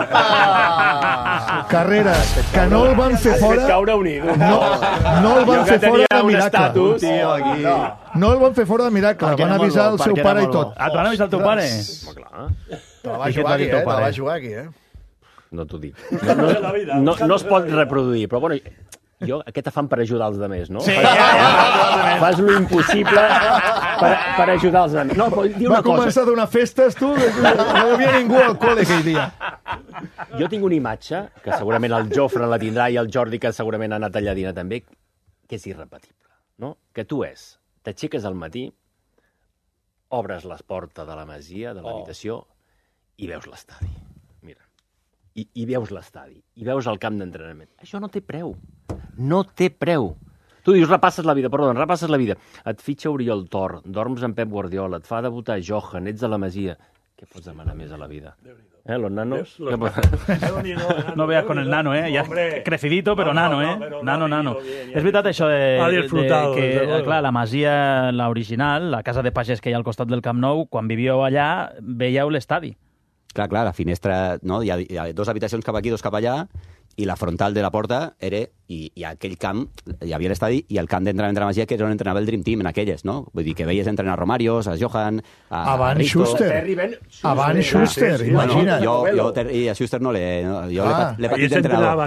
Carreras, que no el van fer fora... No el van fer fora de miracle. No el van fer fora de miracle. Van avisar el seu pare i tot. Et van avisar el teu pare? Te la va jugar aquí, No t'ho dic. No es pot reproduir, però bueno, jo aquest afant per ajudar els altres, no? Sí, Fas lo impossible per ajudar els altres. No, però diu una cosa. Va començar a donar festes, tu? No hi havia ningú al col·le aquell dia. Jo tinc una imatge, que segurament el Jofre la tindrà i el Jordi, que segurament ha anat a Lladina també, que és irrepetible, no? Que tu t'aixeques al matí, obres les portes de la masia, de l'habitació, i veus l'estadi. I veus l'estadi, i veus el camp d'entrenament. Això no té preu. No té preu. Tu dius, repasses la vida. Et fitxa Oriol Tor, dorms amb Pep Guardiola, et fa debutar Johan, ets a la Masia. Què pots demanar més a la vida? Los nanos? No veas con el nano, ya crecidito, però nano, Nano. És veritat això que, clar, la Masia, l'original, la casa de pagès que hi ha al costat del Camp Nou, quan vivíeu allà, veieu l'estadi. Clar, la finestra, no? Hi ha dues habitacions cap aquí, dos cap allà, i la frontal de la porta era, i aquell camp, hi havia l'estadi, i el camp d'entrenament de la Masia, que és on entrenava el Dream Team en aquelles, no? Vull dir que veies entrenar a Romarios, a Johan, a Risto... Abans Schuster, imagina't. I a Schuster no l'he patit d'entrenador,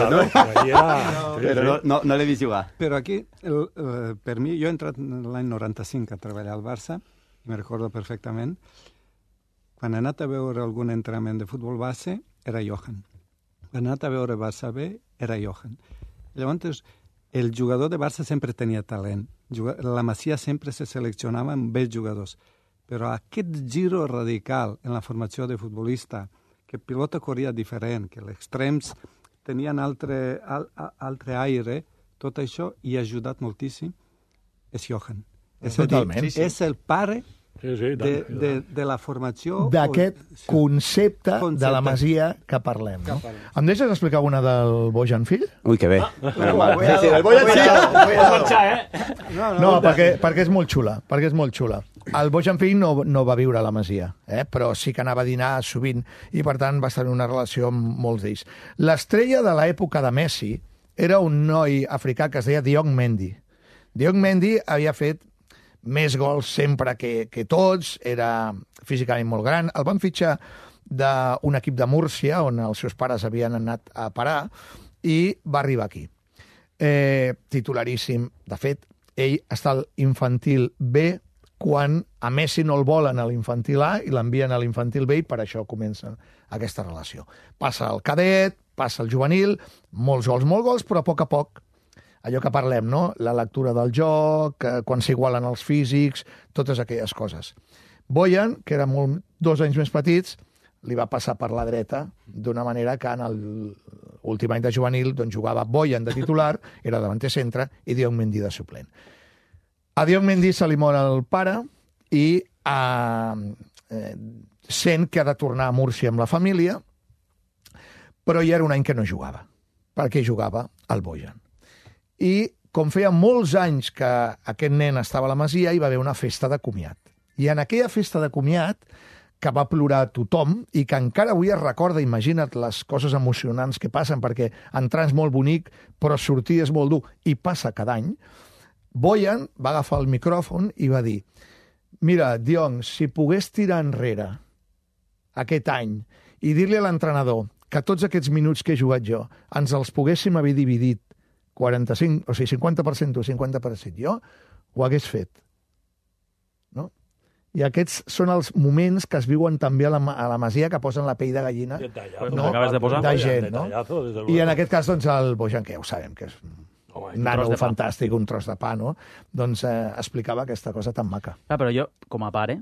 però no l'he vist jugar. Però aquí, per mi, jo he entrat l'any 95 a treballar al Barça, i me'n recordo perfectament. Quan he anat a veure algun entrenament de futbol base, era Johan. Quan he anat a veure Barça B, era Johan. Llavors, el jugador de Barça sempre tenia talent. La Masia sempre se seleccionava amb bells jugadors. Però aquest giro radical en la formació de futbolista, que pilota corria diferent, que els extrems tenien altre aire, tot això hi ha ajudat moltíssim, és Johan. És el pare de la formació... D'aquest concepte de la Masia que parlem. No? Em deixes explicar una del Bojan fill? Ui, que bé. El Bojan fill! No, perquè és molt xula. El Bojan fill no va viure a la Masia, però sí que anava a dinar sovint i, per tant, va estar en una relació amb molts d'ells. L'estrella de l'època de Messi era un noi africà que es deia Diong Mendy. Diong Mendy havia fet més gols sempre que tots, era físicament molt gran. El van fitxar d'un equip de Múrcia, on els seus pares havien anat a parar, i va arribar aquí. Titularíssim. De fet, ell està al infantil B quan a Messi no el volen a l'infantil A i l'envien a l'infantil B, i per això comença aquesta relació. Passa el cadet, passa el juvenil, molts gols, però a poc, allò que parlem, no? La lectura del joc, quan s'igualen els físics, totes aquelles coses. Bojan, que era 2 anys més petits, li va passar per la dreta, d'una manera que en l'últim any de juvenil doncs jugava Bojan de titular, era davanter centre, i Diong Mendy de suplent. A Diong Mendy se li mor el pare i sent que ha de tornar a Múrcia amb la família, però ja era un any que no jugava, perquè jugava al Bojan. I com feia molts anys que aquest nen estava a la Masia, hi va haver una festa de comiat. I en aquella festa de comiat, que va plorar tothom i que encara avui es recorda, imagina't les coses emocionants que passen, perquè entrar és molt bonic, però sortir és molt dur, i passa cada any, Bojan va agafar el micròfon i va dir: mira, Diong, si pogués tirar enrere aquest any i dir-li a l'entrenador que tots aquests minuts que he jugat jo ens els poguéssim haver dividit 45, o sigui, 50% tu, 50% jo, ho hagués fet. No? I aquests són els moments que es viuen també a la Masia, que posen la pell de gallina, no? De gent, no? I en aquest cas, doncs, el Bojan, que ja ho sabem, que és un nano fantàstic, un tros de pa, no? Doncs explicava aquesta cosa tan maca. Però jo, com a pare,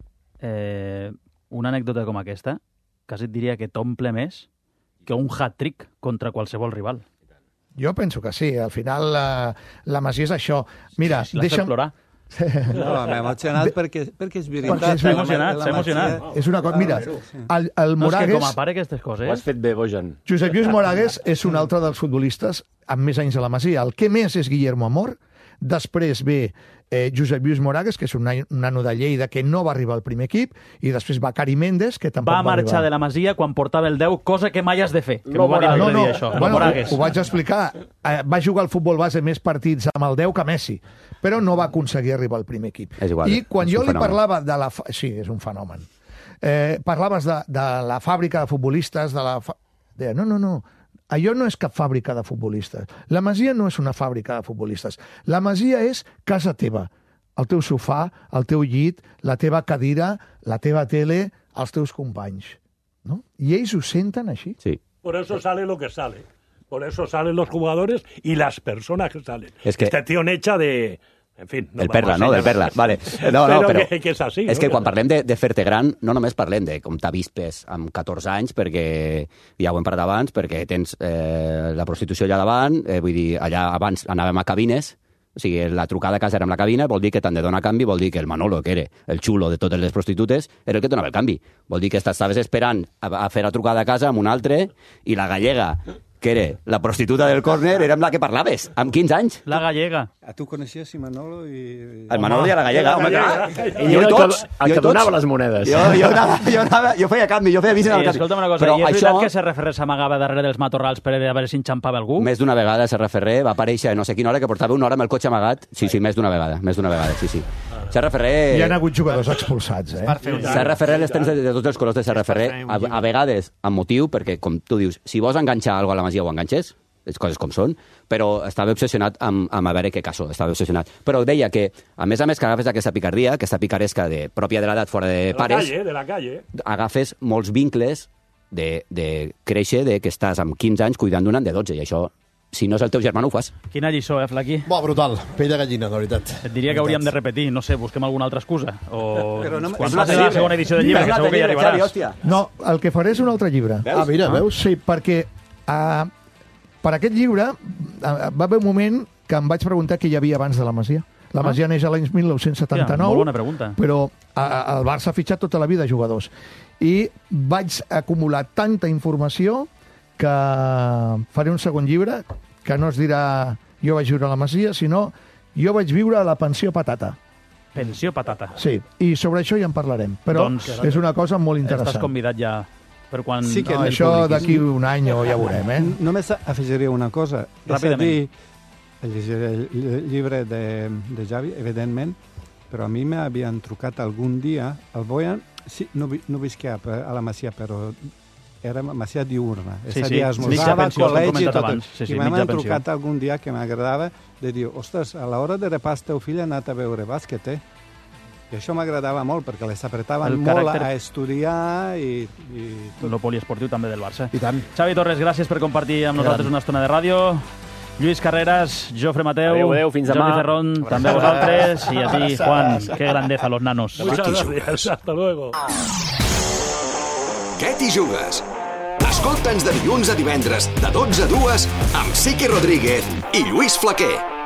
una anècdota com aquesta, quasi et diria que t'omple més que un hat-trick contra qualsevol rival. Jo penso que sí. Al final, la Masia és això. Mira, deixa'm... plorar. No, m'he emocionat perquè és veritat. S'ha emocionat. És una cosa... Mira, el Moragues... No, és que com a pare aquestes coses... Ho has fet bé, Bojan. Josep Lluís Moragues és un altre dels futbolistes amb més anys a la Masia. El que més és Guillermo Amor. Després ve Josep Lluís Moragues, que és un nano de Lleida que no va arribar al primer equip, i després va Cari Méndez, que tampoc va arribar. Va marxar de la Masia quan portava el 10, cosa que mai has de fer. Que m'ho va dir l'altre dia, això. Bueno, ho vaig explicar. Va jugar al futbol base més partits amb el 10 que Messi, però no va aconseguir arribar al primer equip. És igual, I quan jo li parlava de la... Sí, és un fenomen. Parlaves de la fàbrica de futbolistes, deia, no, allò no és cap fàbrica de futbolistes. La Masia no és una fàbrica de futbolistes. La Masia és casa teva. El teu sofà, el teu llit, la teva cadira, la teva tele, els teus companys. ¿No? I ells ho senten així. Sí. Por eso sale lo que sale. Por eso salen los jugadores y las personas que salen. Es que... Este tío Necha de... En fin, no del Perla, no? Del Perla, vale. No, però que és així. És que quan parlem de fer-te gran, no només parlem de com t'avispes amb 14 anys, perquè ja ho hem parlat abans, perquè tens la prostitució allà davant, vull dir, allà abans anàvem a cabines, o sigui, la trucada a casa era amb la cabina, vol dir que t'han de donar canvi, vol dir que el Manolo, que era el xulo de totes les prostitutes, era el que donava el canvi. Vol dir que estaves esperant a fer la trucada a casa amb un altre, i la gallega, que era la prostituta del córner, era amb la que parlaves, amb 15 anys. La gallega. A tu coneixies i Manolo i... El Manolo i la gallega. I jo tots. El que donava les monedes. Jo feia canvi, jo feia vist en el canvi. Escolta'm una cosa, i és veritat que Serra Ferrer s'amagava darrere dels matorrals per a veure si enxampava algú? Més d'una vegada Serra Ferrer va aparèixer no sé quina hora, que portava una hora amb el cotxe amagat. Sí, més d'una vegada, sí. Serra Ferrer... Hi ha hagut jugadors expulsats, Serra Ferrer, les tens de tots els colors de Serra Ferrer, a vegades amb motiu, perquè, com tu dius, si vols enganxar alguna cosa a la Masia ho enganxes, les coses com són, però estava obsessionat amb a veure què caso, estava obsessionat. Però deia que, a més que agafes aquesta picardia, aquesta picaresca pròpia de l'edat fora de pares, de la calle, agafes molts vincles de créixer, de que estàs amb 15 anys cuidant d'un nen de 12, i això, si no és el teu germà, no ho fas. Quina lliçó, Flaqui? Brutal. Pell de gallina, de veritat. Et diria que hauríem de repetir, no sé, busquem alguna altra excusa. O quan passi la segona edició del llibre, que segur que hi arribaràs. No, el que faré és un altre llibre. Mira, veus? Sí, perquè per aquest llibre va haver un moment que em vaig preguntar què hi havia abans de la Masia. La Masia neix a l'any 1979, molt bona pregunta. Però el Barça ha fitxat tota la vida jugadors. I vaig acumular tanta informació que faré un segon llibre que no es dirà jo vaig viure a la Masia, sinó jo vaig viure a la pensió Patata. Pensió Patata. Sí, i sobre això ja en parlarem. Però és una cosa molt interessant. Estàs convidat ja per quan... Sí que això d'aquí un any ja veurem, Només afegiria una cosa. Ràpidament. Llegiré el llibre de Javi, evidentment, però a mi m'havien trucat algun dia, el Bojan, sí, no visquia a la Masia, però era Masia diurna. És a dir, esmorzava, col·legi i tot. I m'han trucat algun dia que m'agradava de dir, ostres, a l'hora de repàs teu fill ha anat a veure bàsquet, I això m'agradava molt, perquè les apretaven molt a estudiar i tot. El poliesportiu també del Barça. I tant. Xavi Torres, gràcies per compartir amb nosaltres una estona de ràdio. Lluís Carreras, Jofre Mateu, adeu, fins demà. Jordi Ferrón, també vosaltres, i a ti, Juan, qué grandeza los nanos. Muchas gracias, hasta luego. Què t'hi jugues? Escolta'ns de dilluns a divendres, de 12 a 2, amb Sique Rodríguez i Lluís Flaquer.